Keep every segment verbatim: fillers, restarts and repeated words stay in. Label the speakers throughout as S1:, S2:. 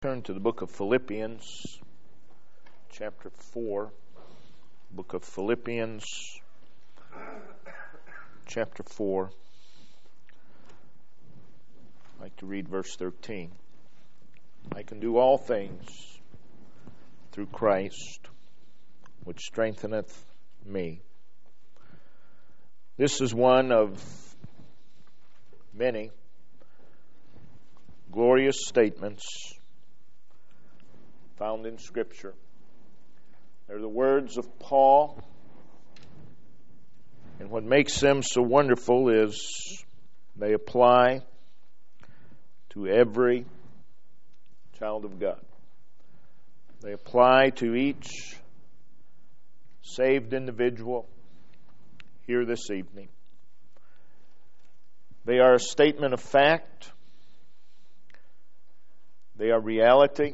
S1: Turn to the book of Philippians, chapter four. Book of Philippians, chapter four. I'd like to read verse thirteen. I can do all things through Christ, which strengtheneth me. This is one of many glorious statements found in Scripture. They're the words of Paul, and what makes them so wonderful is they apply to every child of God. They apply to each saved individual here this evening. They are a statement of fact. They are reality.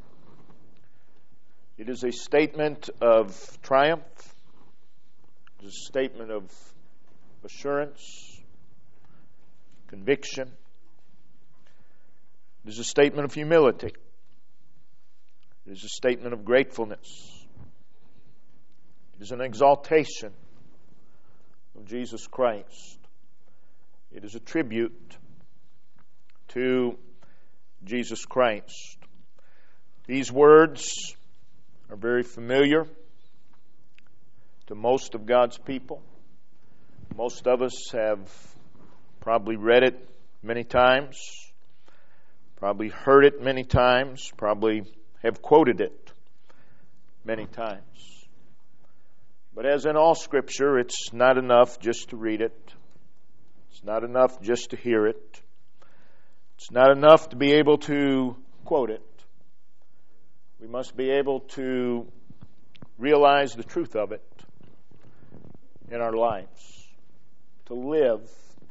S1: It is a statement of triumph. It is a statement of assurance, conviction. It is a statement of humility. It is a statement of gratefulness. It is an exaltation of Jesus Christ. It is a tribute to Jesus Christ. These words are very familiar to most of God's people. Most of us have probably read it many times, probably heard it many times, probably have quoted it many times. But as in all Scripture, it's not enough just to read it. It's not enough just to hear it. It's not enough to be able to quote it. We must be able to realize the truth of it in our lives. To live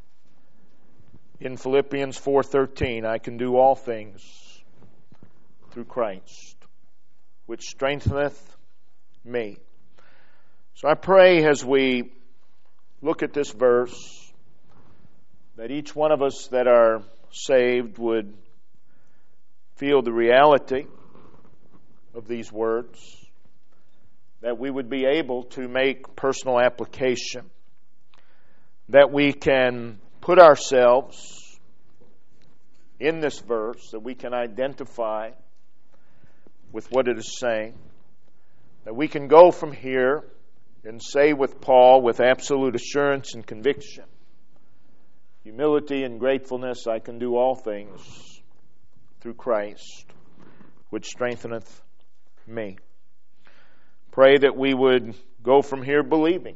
S1: in Philippians four thirteen, I can do all things through Christ, which strengtheneth me. So I pray as we look at this verse that each one of us that are saved would feel the reality of these words, that we would be able to make personal application, that we can put ourselves in this verse, that we can identify with what it is saying, that we can go from here and say with Paul, with absolute assurance and conviction, humility and gratefulness, I can do all things through Christ, which strengtheneth me. Pray that we would go from here believing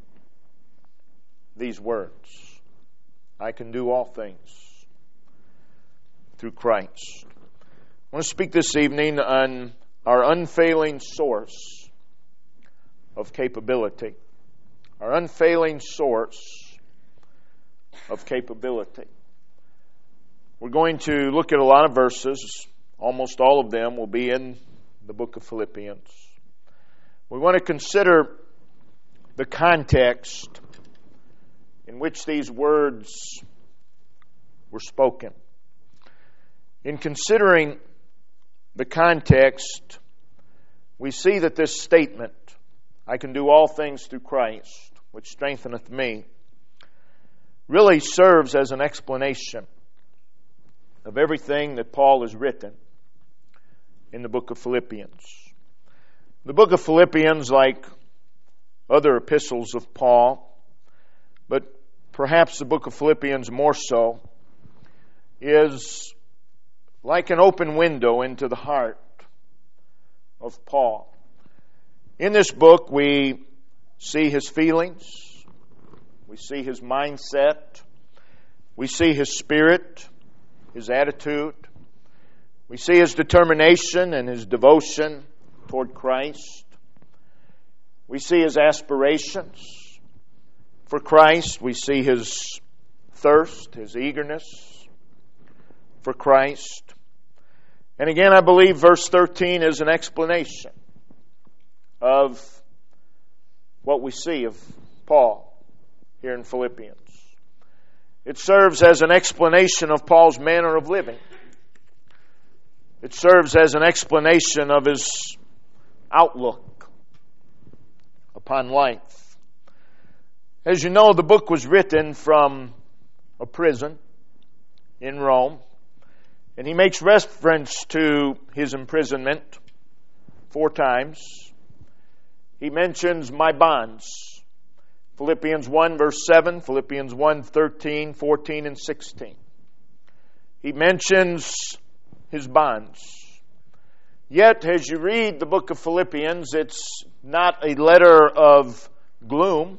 S1: these words. I can do all things through Christ. I want to speak this evening on our unfailing source of capability. Our unfailing source of capability. We're going to look at a lot of verses. Almost all of them will be in the book of Philippians. We want to consider the context in which these words were spoken. In considering the context, we see that this statement, I can do all things through Christ, which strengtheneth me, really serves as an explanation of everything that Paul has written in the book of Philippians. The book of Philippians, like other epistles of Paul, but perhaps the book of Philippians more so, is like an open window into the heart of Paul. In this book, we see his feelings, we see his mindset, we see his spirit, his attitude. We see his determination and his devotion toward Christ. We see his aspirations for Christ. We see his thirst, his eagerness for Christ. And again, I believe verse thirteen is an explanation of what we see of Paul here in Philippians. It serves as an explanation of Paul's manner of living. It serves as an explanation of his outlook upon life. As you know, the book was written from a prison in Rome, and he makes reference to his imprisonment four times. He mentions my bonds. Philippians one verse seven, Philippians one thirteen, fourteen, and sixteen. He mentions his bonds. Yet, as you read the book of Philippians, it's not a letter of gloom,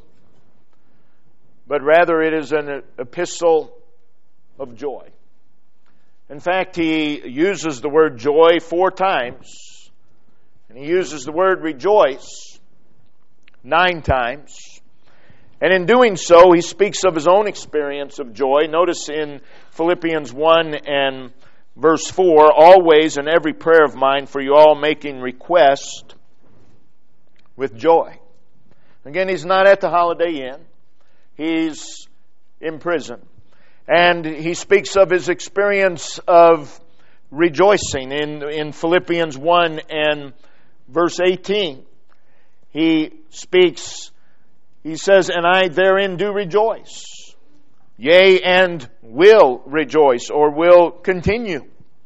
S1: but rather it is an epistle of joy. In fact, he uses the word joy four times, and he uses the word rejoice nine times. And in doing so, he speaks of his own experience of joy. Notice in Philippians one and verse four, always in every prayer of mine for you all making request with joy. Again, he's not at the Holiday Inn. He's in prison. And he speaks of his experience of rejoicing in, in Philippians one and verse eighteen. He speaks, he says, and I therein do rejoice. Yea, and will rejoice, or will continue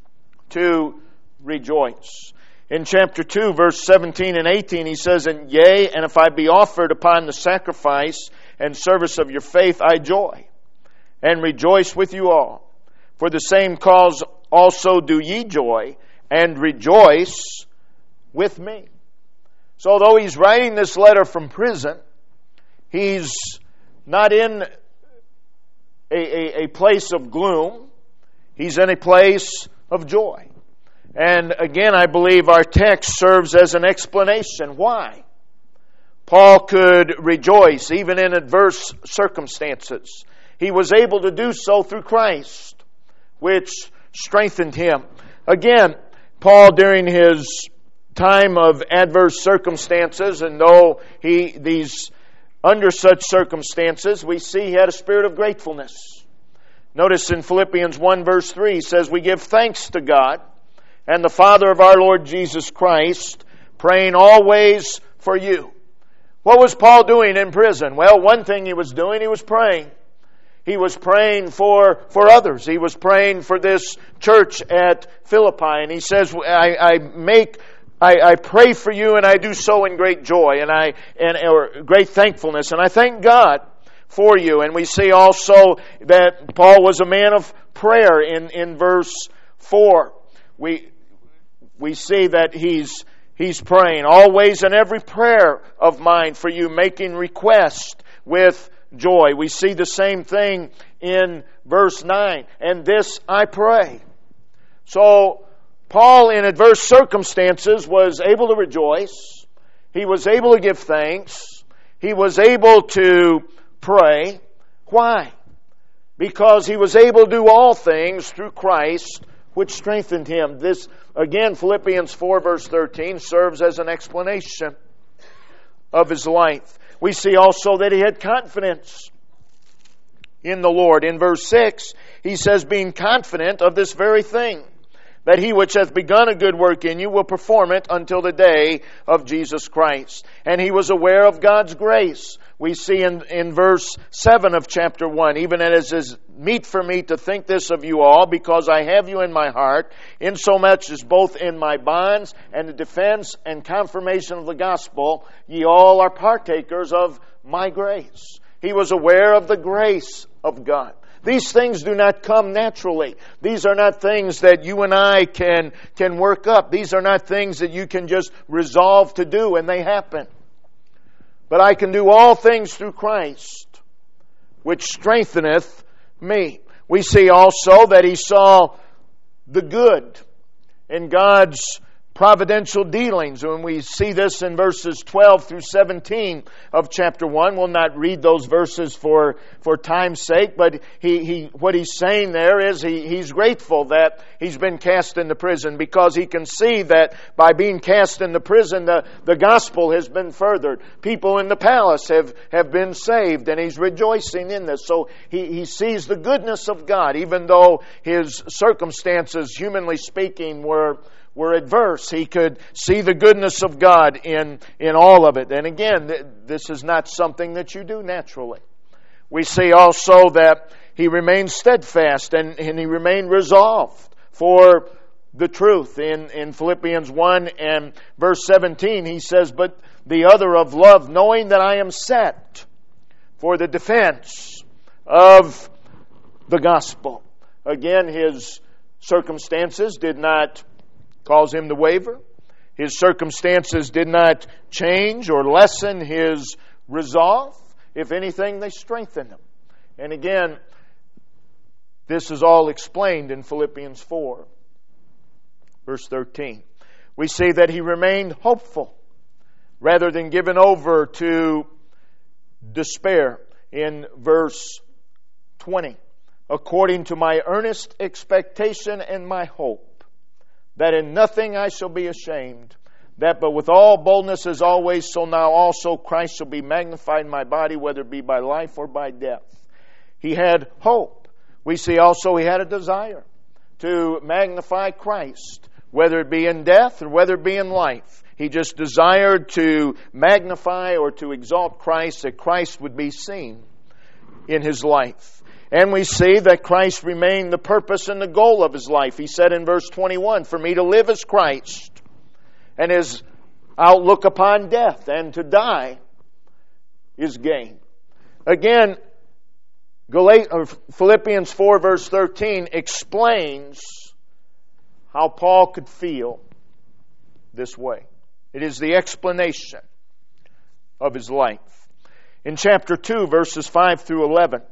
S1: to rejoice. In chapter two, verse seventeen and eighteen, he says, and yea, and if I be offered upon the sacrifice and service of your faith, I joy, and rejoice with you all. For the same cause also do ye joy, and rejoice with me. So though he's writing this letter from prison, he's not in a, a, a place of gloom. He's in a place of joy. And again, I believe our text serves as an explanation why Paul could rejoice even in adverse circumstances. He was able to do so through Christ, which strengthened him. Again, Paul, during his time of adverse circumstances, and though he these under such circumstances, we see he had a spirit of gratefulness. Notice in Philippians one verse three, he says, we give thanks to God and the Father of our Lord Jesus Christ, praying always for you. What was Paul doing in prison? Well, one thing he was doing, he was praying. He was praying for, for others. He was praying for this church at Philippi. And he says, I, I make, I, I pray for you, and I do so in great joy and I and or great thankfulness. And I thank God for you. And we see also that Paul was a man of prayer in, in verse four. We we see that he's he's praying always in every prayer of mine for you, making request with joy. We see the same thing in verse nine. And this I pray. So Paul, in adverse circumstances, was able to rejoice. He was able to give thanks. He was able to pray. Why? Because he was able to do all things through Christ, which strengthened him. This, again, Philippians four verse thirteen serves as an explanation of his life. We see also that he had confidence in the Lord. In verse six, he says, being confident of this very thing, that he which hath begun a good work in you will perform it until the day of Jesus Christ. And he was aware of God's grace. We see in, in verse seven of chapter one, even as it is meet for me to think this of you all, because I have you in my heart, insomuch as both in my bonds and the defense and confirmation of the gospel, ye all are partakers of my grace. He was aware of the grace of God. These things do not come naturally. These are not things that you and I can, can work up. These are not things that you can just resolve to do and they happen. But I can do all things through Christ, which strengtheneth me. We see also that he saw the good in God's providential dealings. When we see this in verses twelve through seventeen of chapter one, we'll not read those verses for, for time's sake, but he, he, what he's saying there is he, he's grateful that he's been cast into prison, because he can see that by being cast into prison, the, the gospel has been furthered. People in the palace have, have been saved, and he's rejoicing in this. So he, he sees the goodness of God, even though his circumstances, humanly speaking, were were adverse. He could see the goodness of God in, in all of it. And again, th- this is not something that you do naturally. We see also that he remained steadfast and, and he remained resolved for the truth. In, in Philippians one and verse seventeen, he says, "But the other of love, knowing that I am set for the defense of the gospel." Again, his circumstances did not cause him to waver. His circumstances did not change or lessen his resolve. If anything, they strengthened him. And again, this is all explained in Philippians four, verse thirteen. We see that he remained hopeful rather than given over to despair. In verse twenty, "According to my earnest expectation and my hope, that in nothing I shall be ashamed, that but with all boldness as always, so now also Christ shall be magnified in my body, whether it be by life or by death." He had hope. We see also he had a desire to magnify Christ, whether it be in death or whether it be in life. He just desired to magnify or to exalt Christ, that Christ would be seen in his life. And we see that Christ remained the purpose and the goal of his life. He said in verse twenty-one, "For me to live is Christ, and his outlook upon death, and to die is gain." Again, Philippians four verse thirteen explains how Paul could feel this way. It is the explanation of his life. In chapter two, verses five through eleven,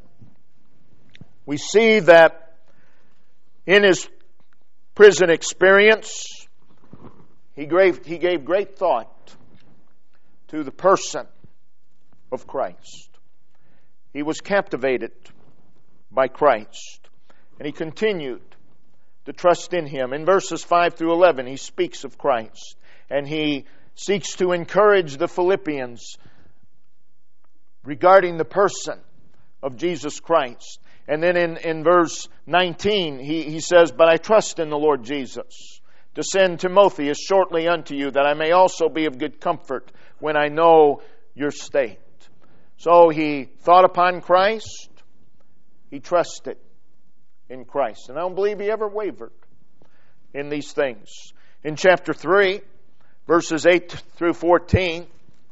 S1: we see that in his prison experience, he gave, he gave great thought to the person of Christ. He was captivated by Christ, and he continued to trust in him. In verses five through eleven, he speaks of Christ, and he seeks to encourage the Philippians regarding the person of Jesus Christ. And then in, in verse nineteen, he, he says, "But I trust in the Lord Jesus to send Timotheus shortly unto you, that I may also be of good comfort when I know your state." So he thought upon Christ. He trusted in Christ. And I don't believe he ever wavered in these things. In chapter three, verses eight through fourteen,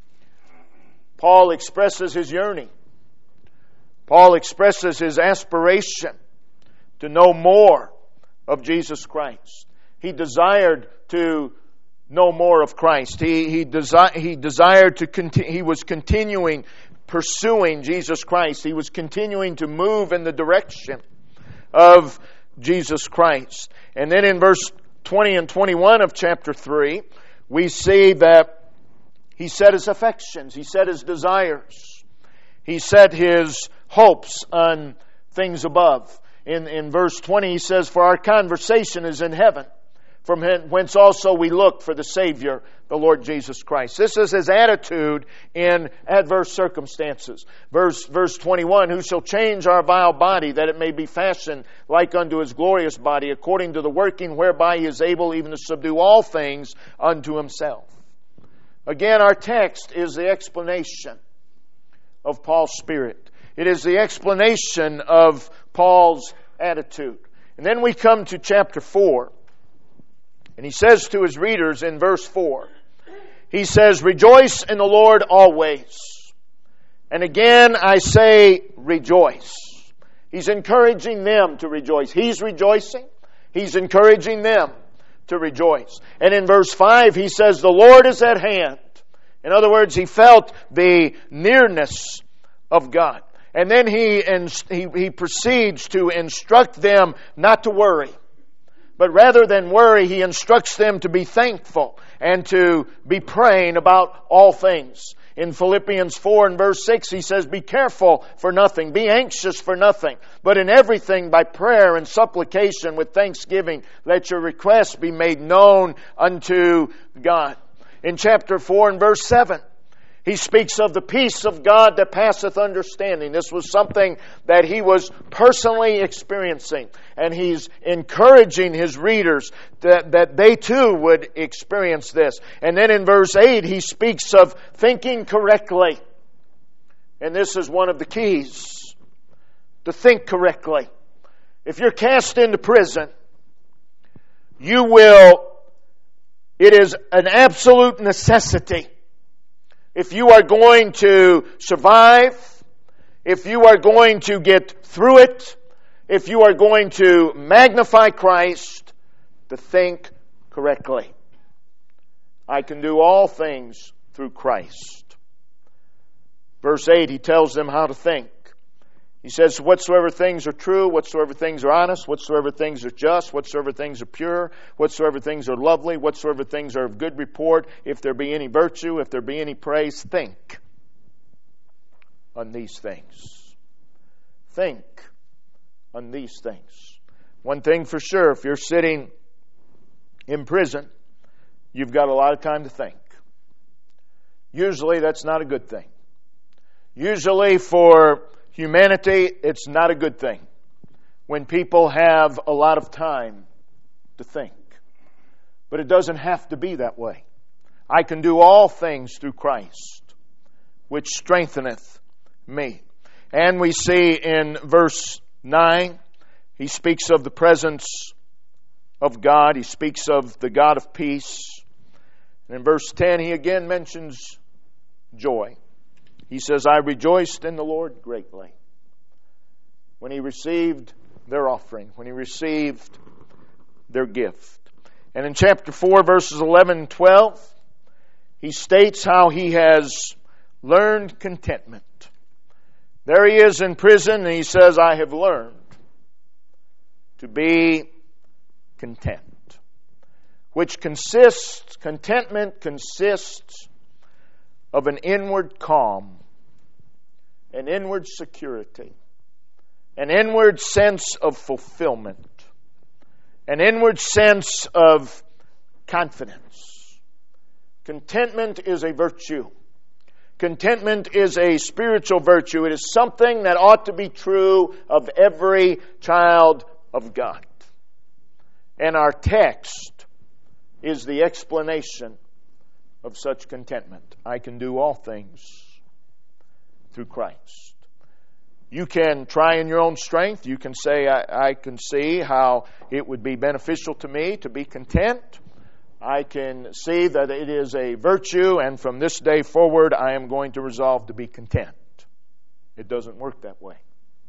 S1: Paul expresses his yearning. Paul expresses his aspiration to know more of Jesus Christ. He desired to know more of Christ. He he, desi- he desired to conti- he was continuing pursuing Jesus Christ. He was continuing to move in the direction of Jesus Christ. And then in verse twenty and twenty-one of chapter three, we see that he set his affections, he set his desires, he set his hopes on things above. In, in verse twenty, he says, "For our conversation is in heaven, from whence also we look for the Savior, the Lord Jesus Christ." This is his attitude in adverse circumstances. Verse, verse twenty-one, "Who shall change our vile body, that it may be fashioned like unto his glorious body, according to the working whereby he is able even to subdue all things unto himself." Again, our text is the explanation of Paul's spirit. It is the explanation of Paul's attitude. And then we come to chapter four. And he says to his readers in verse four, he says, "Rejoice in the Lord always. And again I say, rejoice." He's encouraging them to rejoice. He's rejoicing. He's encouraging them to rejoice. And in verse five, he says, "The Lord is at hand." In other words, he felt the nearness of God. And then he, he, he proceeds to instruct them not to worry, But rather than worry, he instructs them to be thankful and to be praying about all things. In Philippians four and verse six, he says, be careful for nothing, be anxious for nothing, but in everything by prayer and supplication with thanksgiving, let your requests be made known unto God. In chapter four and verse seven, he speaks of the peace of God that passeth understanding. This was something that he was personally experiencing. And he's encouraging his readers that, that they too would experience this. And then in verse eight, he speaks of thinking correctly. And this is one of the keys, to think correctly. If you're cast into prison, you will, it is an absolute necessity. If you are going to survive, if you are going to get through it, if you are going to magnify Christ, to think correctly. I can do all things through Christ. Verse eight, he tells them how to think. He says, whatsoever things are true, whatsoever things are honest, whatsoever things are just, whatsoever things are pure, whatsoever things are lovely, whatsoever things are of good report, if there be any virtue, if there be any praise, think on these things. Think on these things. One thing for sure, if you're sitting in prison, you've got a lot of time to think. Usually that's not a good thing. Usually for humanity, it's not a good thing when people have a lot of time to think. But it doesn't have to be that way. I can do all things through Christ, which strengtheneth me. And we see in verse nine, he speaks of the presence of God. He speaks of the God of peace. And in verse ten, he again mentions joy. He says, I rejoiced in the Lord greatly when he received their offering, when he received their gift. And in chapter four, verses eleven and twelve, he states how he has learned contentment. There he is in prison, and he says, I have learned to be content. Which consists, contentment consists of an inward calm, an inward security, an inward sense of fulfillment, an inward sense of confidence. Contentment is a virtue. Contentment is a spiritual virtue. It is something that ought to be true of every child of God. And our text is the explanation of such contentment. I can do all things through Christ. You can try in your own strength. You can say, I, I can see how it would be beneficial to me to be content. I can see that it is a virtue, and from this day forward, I am going to resolve to be content. It doesn't work that way.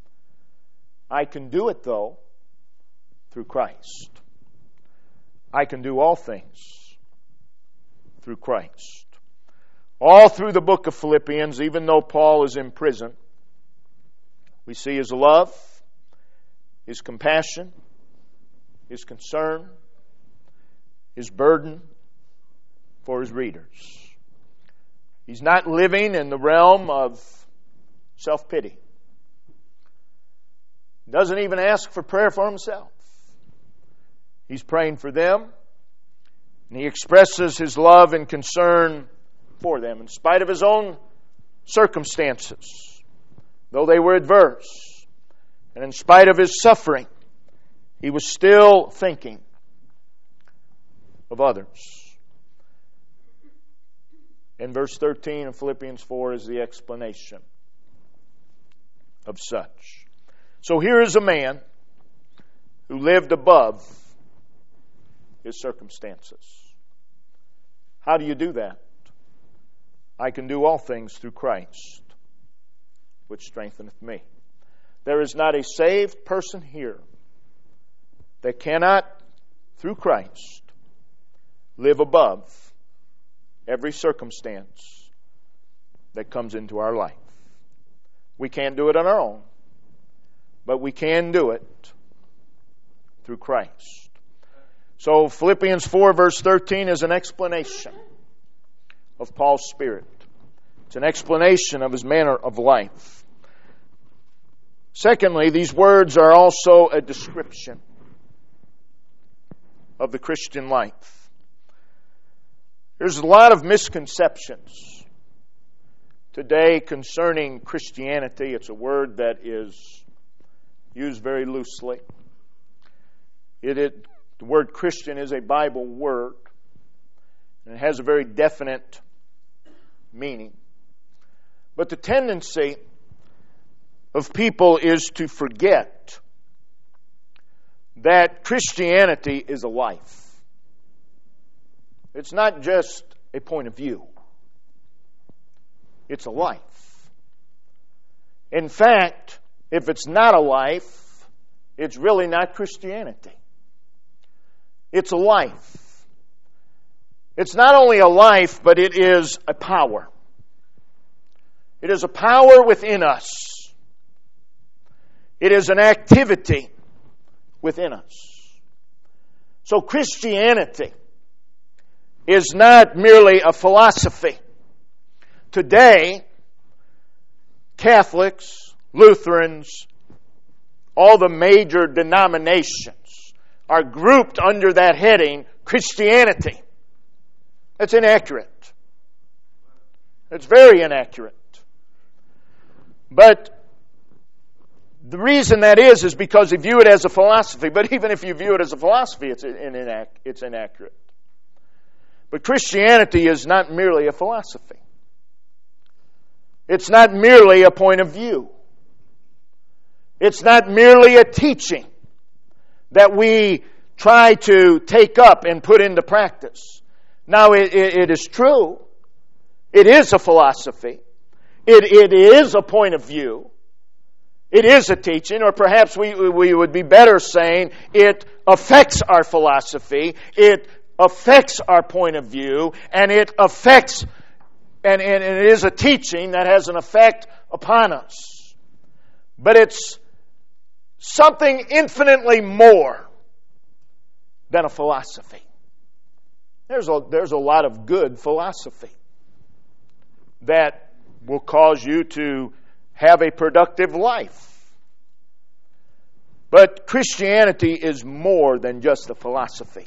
S1: I can do it, though, through Christ. I can do all things through Christ. All through the book of Philippians, even though Paul is in prison, we see his love, his compassion, his concern, his burden for his readers. He's not living in the realm of self-pity. He doesn't even ask for prayer for himself. He's praying for them, and he expresses his love and concern for them in spite of his own circumstances, though they were adverse. And in spite of his suffering, he was still thinking of others. In verse thirteen of Philippians four is the explanation of such. So here is a man who lived above his circumstances. How do you do that? I can do all things through Christ, which strengtheneth me. There is not a saved person here that cannot, through Christ, live above every circumstance that comes into our life. We can't do it on our own, but we can do it through Christ. So Philippians four verse thirteen is an explanation of Paul's spirit. It's an explanation of his manner of life. Secondly, these words are also a description of the Christian life. There's a lot of misconceptions today concerning Christianity. It's a word that is used very loosely. It, it, the word Christian is a Bible word, and it has a very definite meaning. But the tendency of people is to forget that Christianity is a life. It's not just a point of view. It's a life. In fact, if it's not a life, it's really not Christianity. It's a life. It's not only a life, but it is a power. It is a power within us. It is an activity within us. So Christianity is not merely a philosophy. Today, Catholics, Lutherans, all the major denominations are grouped under that heading, Christianity. It's inaccurate. It's very inaccurate. But the reason that is, is because they view it as a philosophy. But even if you view it as a philosophy, it's, inac- it's inaccurate. But Christianity is not merely a philosophy. It's not merely a point of view. It's not merely a teaching that we try to take up and put into practice. Now, it, it, it is true. It is a philosophy. It, it is a point of view. It is a teaching, or perhaps we, we would be better saying it affects our philosophy, it affects our point of view, and it affects, and, and, and it is a teaching that has an effect upon us. But it's something infinitely more than a philosophy. There's a, there's a lot of good philosophy that will cause you to have a productive life. But Christianity is more than just a philosophy.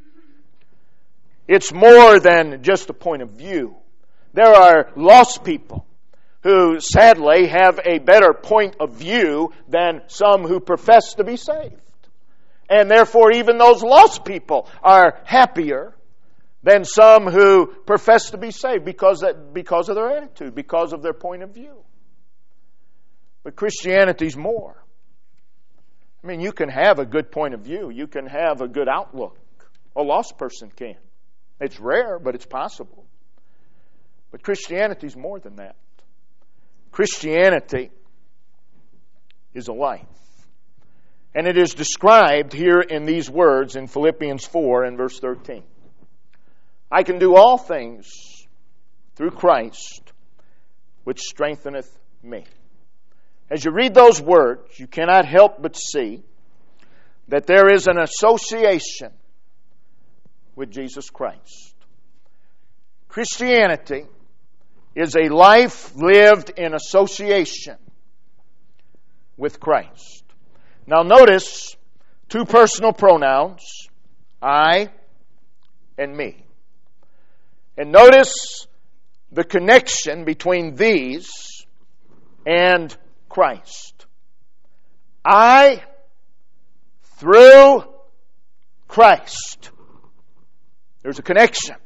S1: It's more than just a point of view. There are lost people who sadly have a better point of view than some who profess to be saved. And therefore even those lost people are happier than some who profess to be saved because, because of their attitude, because of their point of view. But Christianity's more. I mean, you can have a good point of view. You can have a good outlook. A lost person can. It's rare, but it's possible. But Christianity's more than that. Christianity is a life. And it is described here in these words in Philippians four and verse thirteen. I can do all things through Christ, which strengtheneth me. As you read those words, you cannot help but see that there is an association with Jesus Christ. Christianity is a life lived in association with Christ. Now notice two personal pronouns, I and me. And notice the connection between these and Christ. I through Christ. There's a connection.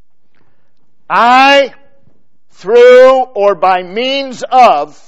S1: I through or by means of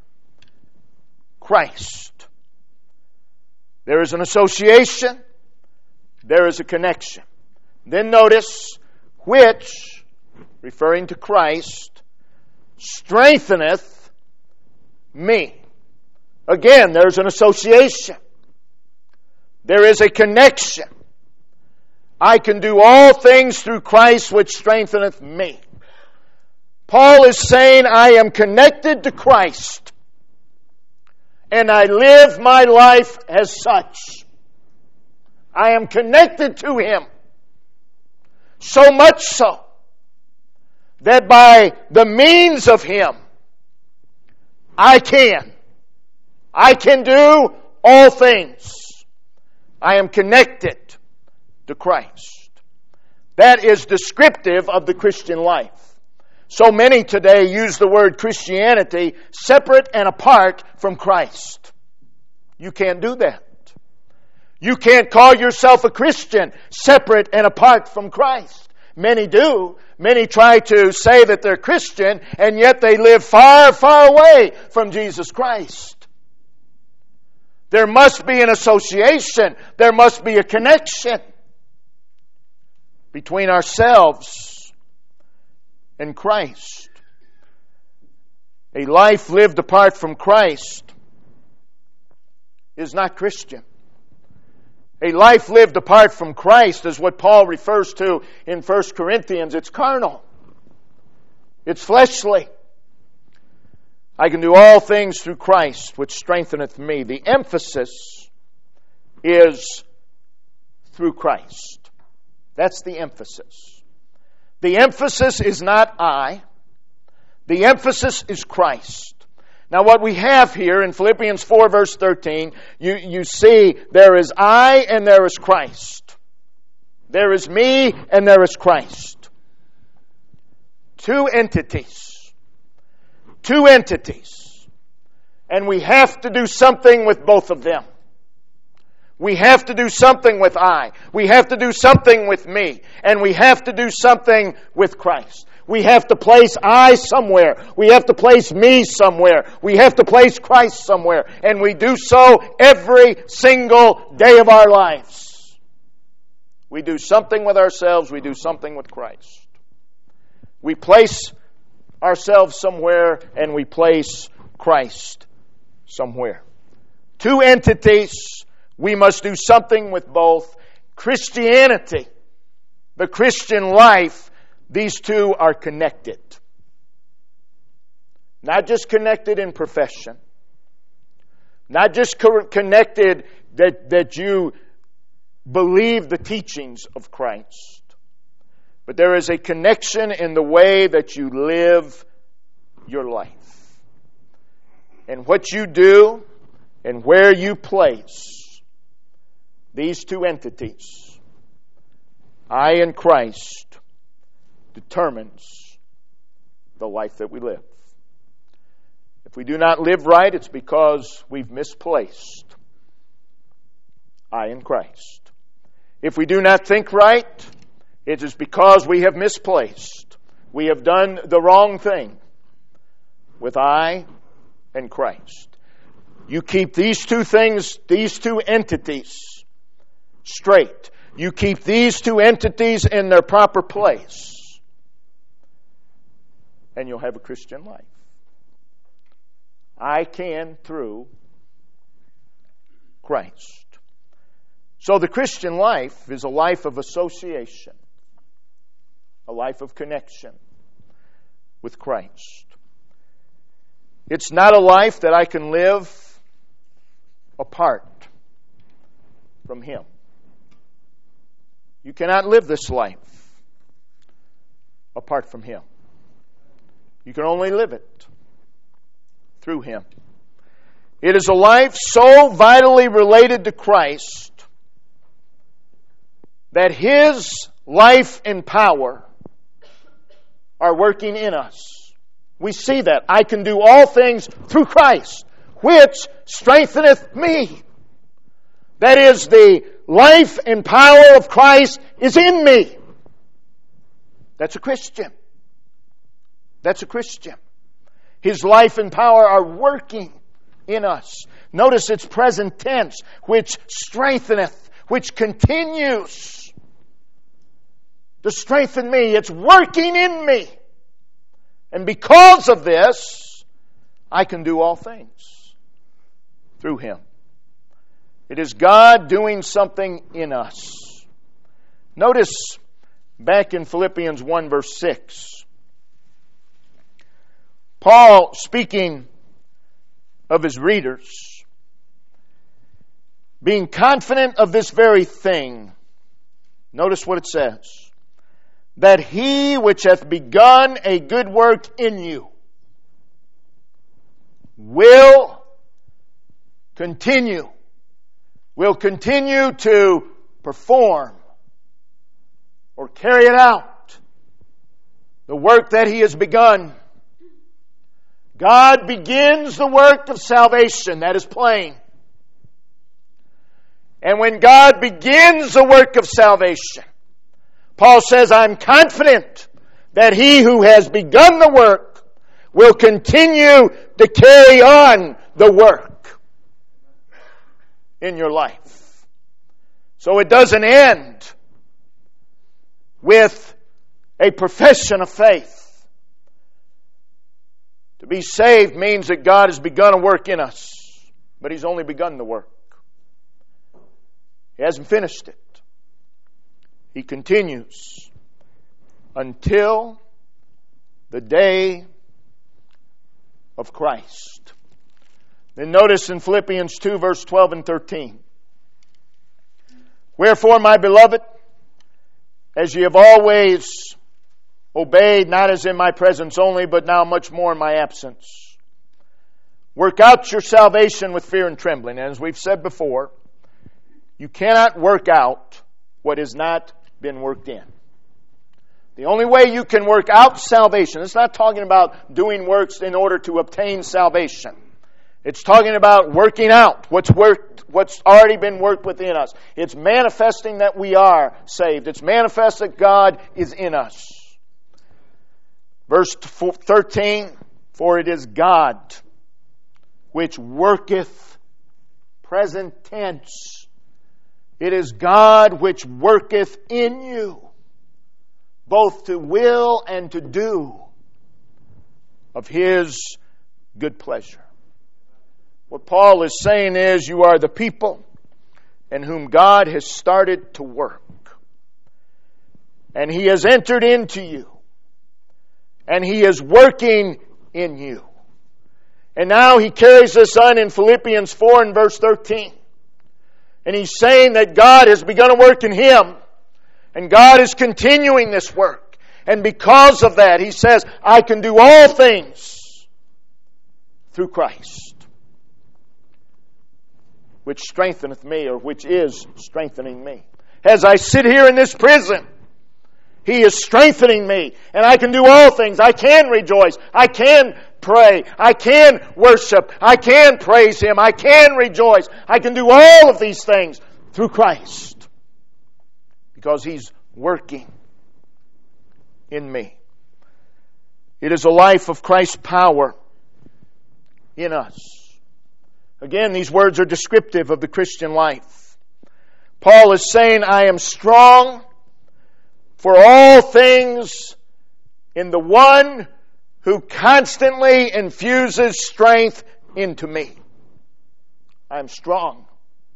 S1: Christ. There is an association. There is a connection. Then notice which, referring to Christ, strengtheneth me. Again, there's an association. There is a connection. I can do all things through Christ which strengtheneth me. Paul is saying, I am connected to Christ, and I live my life as such. I am connected to Him. So much so that by the means of Him, I can. I can do all things. I am connected to Christ. That is descriptive of the Christian life. So many today use the word Christianity separate and apart from Christ. You can't do that. You can't call yourself a Christian separate and apart from Christ. Many do. Many try to say that they're Christian, and yet they live far, far away from Jesus Christ. There must be an association. There must be a connection between ourselves and Christ. A life lived apart from Christ is not Christian. A life lived apart from Christ is what Paul refers to in First Corinthians. It's carnal. It's fleshly. I can do all things through Christ, which strengtheneth me. The emphasis is through Christ. That's the emphasis. The emphasis is not I. The emphasis is Christ. Now what we have here in Philippians four verse thirteen, you, you see there is I and there is Christ. There is me and there is Christ. Two entities. Two entities. And we have to do something with both of them. We have to do something with I. We have to do something with me. And we have to do something with Christ. We have to place I somewhere. We have to place me somewhere. We have to place Christ somewhere. And we do so every single day of our lives. We do something with ourselves. We do something with Christ. We place ourselves somewhere and we place Christ somewhere. Two entities. We must do something with both. Christianity, the Christian life, these two are connected. Not just connected in profession. Not just co- connected that, that you believe the teachings of Christ. But there is a connection in the way that you live your life. And what you do and where you place these two entities, I and Christ, determines the life that we live. If we do not live right, it's because we've misplaced I and Christ. If we do not think right, it is because we have misplaced. We have done the wrong thing with I and Christ. You keep these two things, these two entities straight. You keep these two entities in their proper place, and you'll have a Christian life. I can through Christ. So the Christian life is a life of association, a life of connection with Christ. It's not a life that I can live apart from Him. You cannot live this life apart from Him. You can only live it through Him. It is a life so vitally related to Christ that His life and power are working in us. We see that. I can do all things through Christ, which strengtheneth me. That is, the life and power of Christ is in me. That's a Christian. That's a Christian. His life and power are working in us. Notice it's present tense, which strengtheneth, which continues to strengthen me. It's working in me. And because of this, I can do all things through Him. It is God doing something in us. Notice back in Philippians one verse six, Paul, speaking of his readers, Being confident of this very thing. Notice what it says. That he which hath begun a good work in you will continue. Will continue to perform or carry it out. The work that he has begun. God begins the work of salvation. That is plain. And when God begins the work of salvation, Paul says, I'm confident that he who has begun the work will continue to carry on the work in your life. So it doesn't end with a profession of faith. To be saved means that God has begun a work in us, but He's only begun the work. He hasn't finished it. He continues until the day of Christ. Then notice in Philippians two, verse twelve and thirteen. Wherefore, my beloved, as ye have always obeyed, not as in my presence only, but now much more in my absence, work out your salvation with fear and trembling. And as we've said before, you cannot work out what has not been worked in. The only way you can work out salvation, it's not talking about doing works in order to obtain salvation. It's talking about working out what's worked, what's already been worked within us. It's manifesting that we are saved. It's manifest that God is in us. Verse thirteen, for it is God which worketh, present tense, it is God which worketh in you, both to will and to do of His good pleasure. What Paul is saying is, you are the people in whom God has started to work. And He has entered into you. And He is working in you. And now He carries this on in Philippians four and verse thirteen. And he's saying that God has begun a work in him. And God is continuing this work. And because of that, he says, I can do all things through Christ, which strengtheneth me, or which is strengthening me. As I sit here in this prison, He is strengthening me. And I can do all things. I can rejoice. I can pray. I can worship. I can praise Him. I can rejoice. I can do all of these things through Christ. Because He's working in me. It is a life of Christ's power in us. Again, these words are descriptive of the Christian life. Paul is saying, I am strong for all things in the one who constantly infuses strength into me. I am strong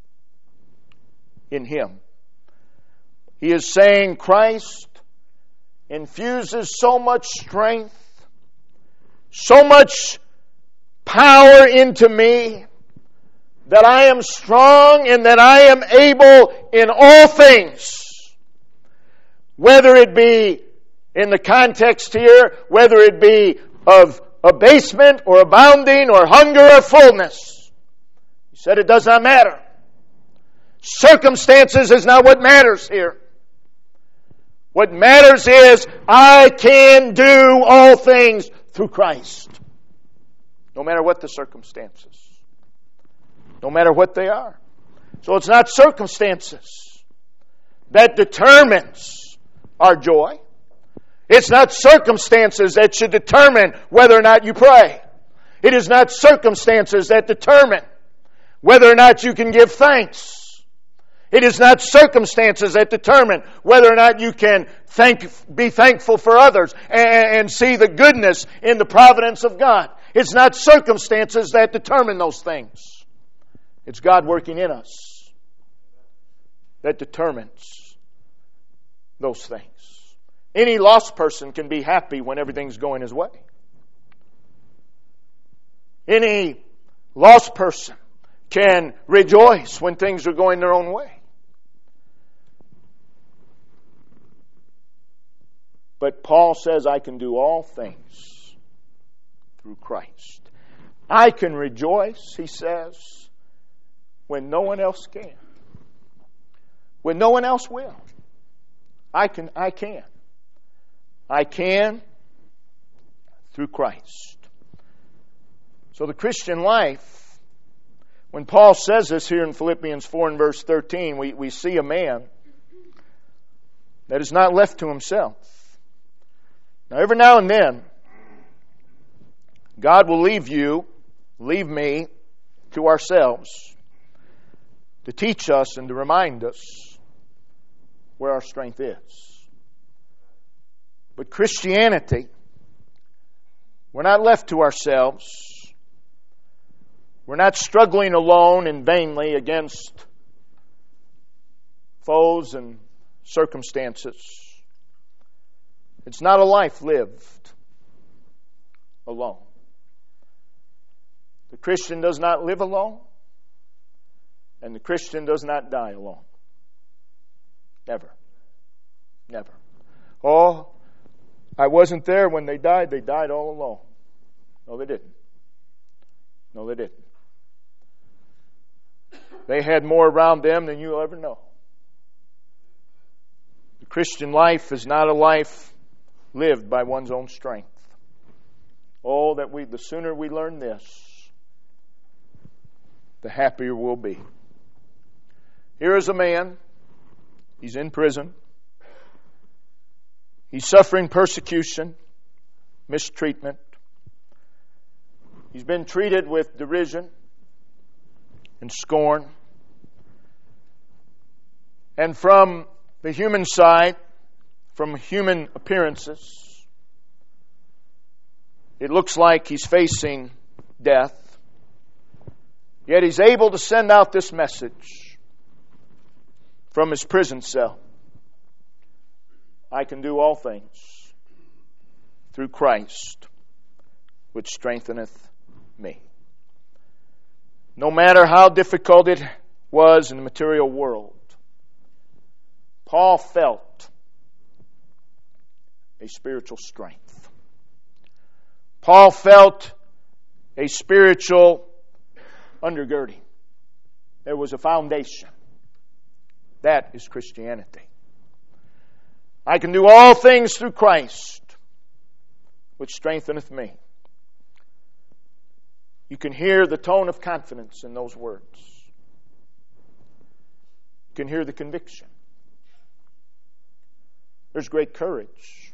S1: in Him. He is saying Christ infuses so much strength, so much power into me, that I am strong and that I am able in all things. Whether it be in the context here, whether it be of abasement or abounding or hunger or fullness. He said it does not matter. Circumstances is not what matters here. What matters is I can do all things through Christ. No matter what the circumstances. No matter what they are. So it's not circumstances that determines our joy. It's not circumstances that should determine whether or not you pray. It is not circumstances that determine whether or not you can give thanks. It is not circumstances that determine whether or not you can thank, be thankful for others and, and see the goodness in the providence of God. It's not circumstances that determine those things. It's God working in us that determines those things. Any lost person can be happy when everything's going his way. Any lost person can rejoice when things are going their own way. But Paul says, I can do all things through Christ. I can rejoice, he says, when no one else can. When no one else will. I can, I can. I can through Christ. So the Christian life, when Paul says this here in Philippians four and verse thirteen, we, we see a man that is not left to himself. Now, every now and then, God will leave you, leave me, to ourselves to teach us and to remind us where our strength is. But Christianity, we're not left to ourselves. We're not struggling alone and vainly against foes and circumstances. It's not a life lived alone. The Christian does not live alone, and the Christian does not die alone. Never. Never. Oh, I wasn't there when they died. They died all alone. No, they didn't. No, they didn't. They had more around them than you'll ever know. The Christian life is not a life lived by one's own strength. Oh, that we, the sooner we learn this, the happier we'll be. Here is a man. He's in prison. He's suffering persecution, mistreatment. He's been treated with derision and scorn. And from the human side, from human appearances, it looks like he's facing death. Yet he's able to send out this message from his prison cell. I can do all things through Christ, which strengtheneth me. No matter how difficult it was in the material world, Paul felt a spiritual strength. Paul felt a spiritual undergirding. There was a foundation. That is Christianity. I can do all things through Christ, which strengtheneth me. You can hear the tone of confidence in those words. You can hear the conviction. There's great courage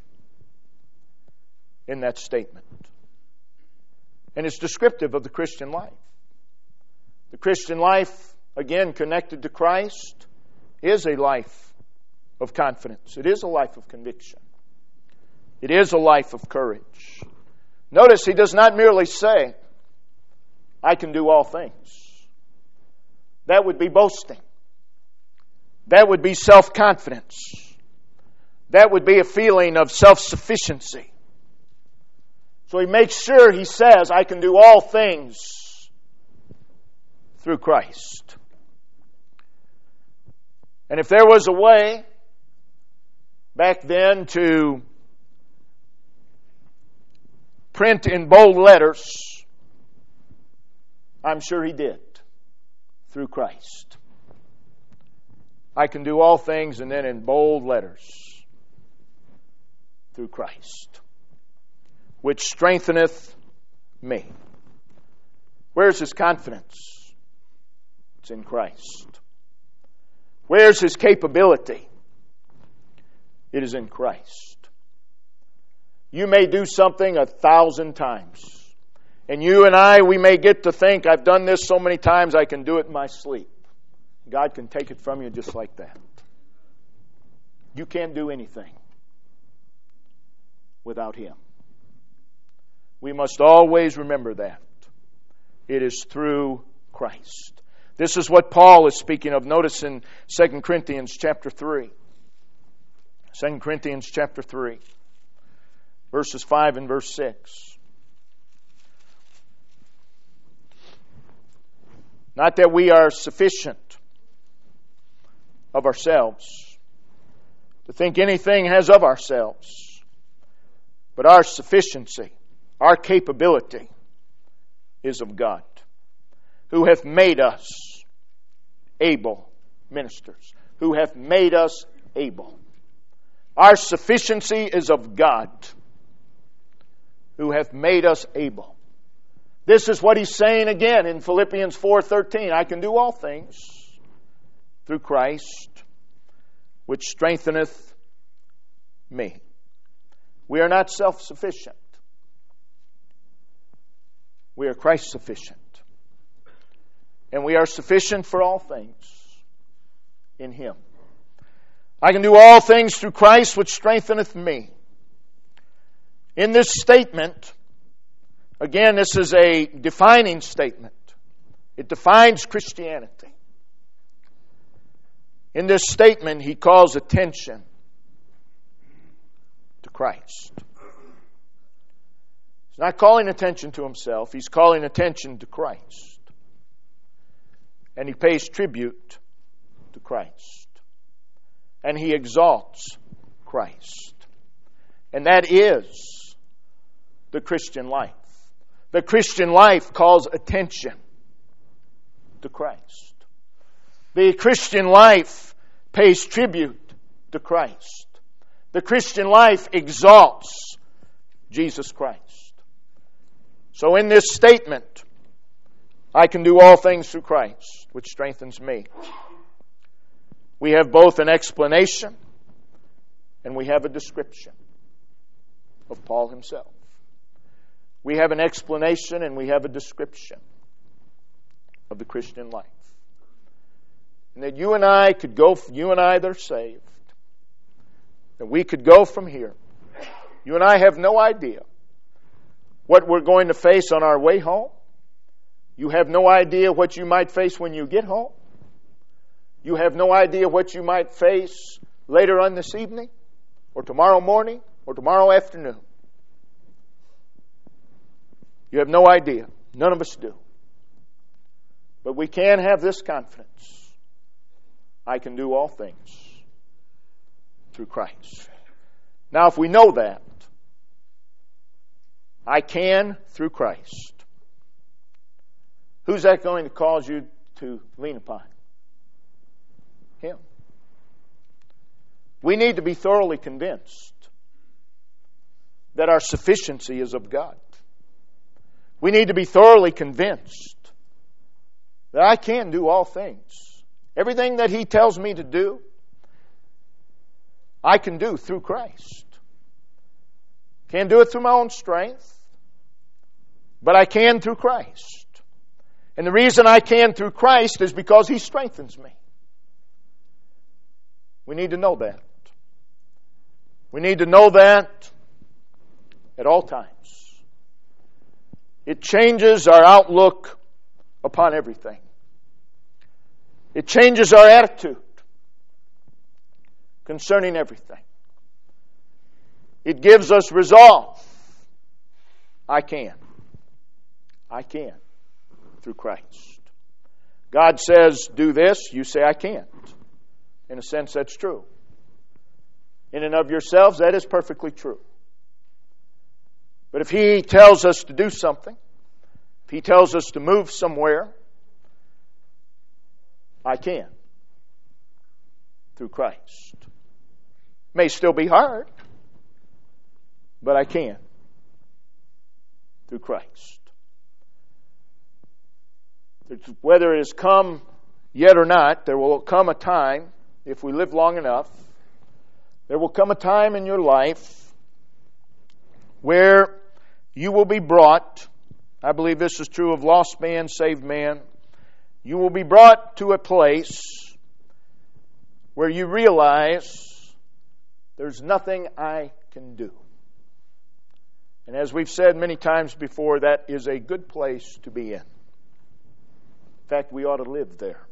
S1: in that statement. And it's descriptive of the Christian life. The Christian life, again, connected to Christ, is a life of confidence. It is a life of conviction. It is a life of courage. Notice he does not merely say, I can do all things. That would be boasting. That would be self-confidence. That would be a feeling of self-sufficiency. So he makes sure he says, I can do all things through Christ. And if there was a way back then to print in bold letters, I'm sure he did, through Christ. I can do all things, and then in bold letters, through Christ, which strengtheneth me. Where's his confidence? It's in Christ. Where's his capability? It is in Christ. You may do something a thousand times. And you and I, we may get to think, I've done this so many times, I can do it in my sleep. God can take it from you just like that. You can't do anything without Him. We must always remember that. It is through Christ. This is what Paul is speaking of. Notice in Second Corinthians chapter three. Second Corinthians chapter three, verses five and verse six. Not that we are sufficient of ourselves, to think anything has of ourselves, but our sufficiency, our capability is of God, who hath made us able ministers, who hath made us able. Our sufficiency is of God, who hath made us able. This is what he's saying again in Philippians four thirteen. I can do all things through Christ, which strengtheneth me. We are not self-sufficient. We are Christ-sufficient. And we are sufficient for all things in Him. I can do all things through Christ, which strengtheneth me. In this statement, again, this is a defining statement. It defines Christianity. In this statement, he calls attention to Christ. He's not calling attention to himself. He's calling attention to Christ. And he pays tribute to Christ. And he exalts Christ. And that is the Christian life. The Christian life calls attention to Christ. The Christian life pays tribute to Christ. The Christian life exalts Jesus Christ. So in this statement, I can do all things through Christ, which strengthens me. We have both an explanation and we have a description of Paul himself. We have an explanation and we have a description of the Christian life. And that you and I could go, you and I that are saved, that we could go from here. You and I have no idea what we're going to face on our way home. You have no idea what you might face when you get home. You have no idea what you might face later on this evening, or tomorrow morning, or tomorrow afternoon. You have no idea. None of us do. But we can have this confidence. I can do all things through Christ. Now, if we know that, I can through Christ, who's that going to cause you to lean upon? Him. We need to be thoroughly convinced that our sufficiency is of God. We need to be thoroughly convinced that I can do all things. Everything that He tells me to do, I can do through Christ. Can't do it through my own strength, but I can through Christ. And the reason I can through Christ is because He strengthens me. We need to know that. We need to know that at all times. It changes our outlook upon everything. It changes our attitude concerning everything. It gives us resolve. I can. I can through Christ. God says, do this. You say, I can't. In a sense, that's true. In and of yourselves, that is perfectly true. But if He tells us to do something, if He tells us to move somewhere, I can through Christ. May still be hard, but I can through Christ. Whether it has come yet or not, there will come a time, if we live long enough, there will come a time in your life where you will be brought, I believe this is true of lost man, saved man, you will be brought to a place where you realize there's nothing I can do. And as we've said many times before, that is a good place to be in. In fact, we ought to live there.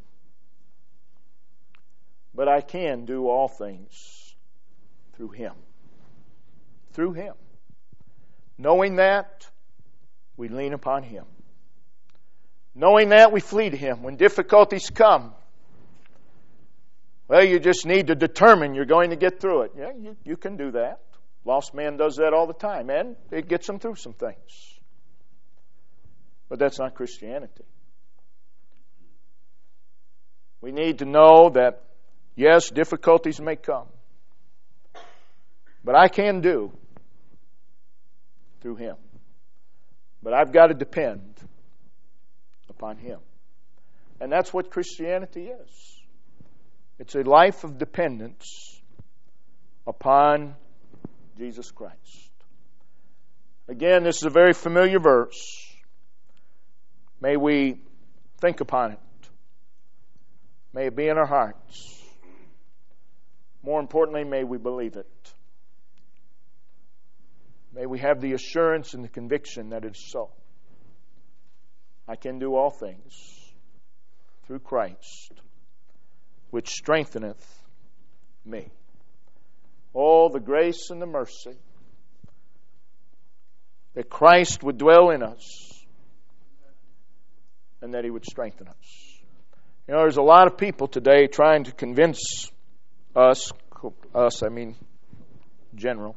S1: But I can do all things through Him. Through Him. Knowing that, we lean upon Him. Knowing that, we flee to Him. When difficulties come, well, you just need to determine you're going to get through it. Yeah, you, you can do that. Lost man does that all the time, and it gets them through some things. But that's not Christianity. We need to know that, yes, difficulties may come, but I can do through Him. But I've got to depend upon Him. And that's what Christianity is. It's a life of dependence upon Jesus Christ. Again, this is a very familiar verse. May we think upon it. May it be in our hearts. More importantly, may we believe it. May we have the assurance and the conviction that it is so. I can do all things through Christ, which strengtheneth me. Oh, the grace and the mercy that Christ would dwell in us and that He would strengthen us. You know, there's a lot of people today trying to convince us, us, I mean, general,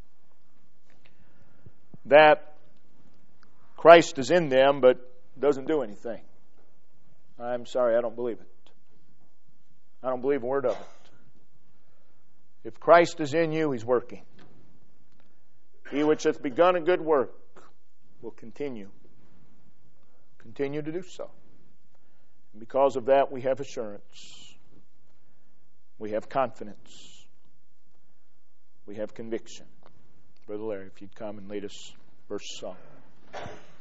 S1: that Christ is in them but doesn't do anything. I'm sorry, I don't believe it. I don't believe a word of it. If Christ is in you, He's working. He which hath begun a good work will continue. Continue to do so. And because of that, we have assurance. We have confidence. We have conviction. Brother Larry, if you'd come and lead us first song.